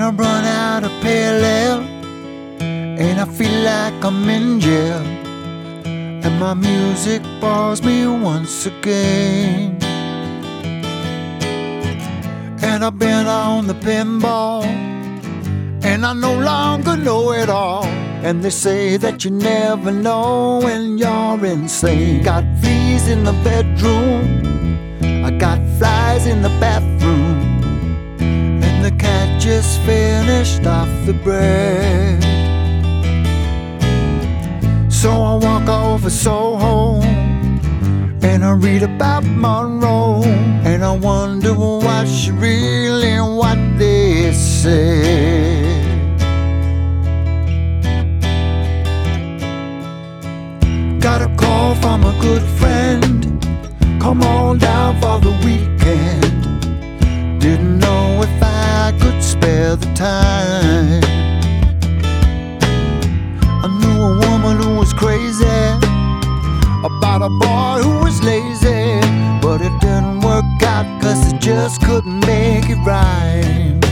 I run out of pale ale, and I feel like I'm in jail, and my music bores me once again. And I've been on the pinball, and I no longer know it all. And they say that you never know when you're insane. Got fleas in the bedroom, I got flies in the bathroom, and the cat just finished off the bread. So I walk over Soho, and I read about Monroe, and I wonder what she really what they say. Got a call from a good friend, come on down for the weekend. Didn't know if I could spare the time. I knew a woman who was crazy about a boy who was lazy, but it didn't work out 'cause it just couldn't make it right.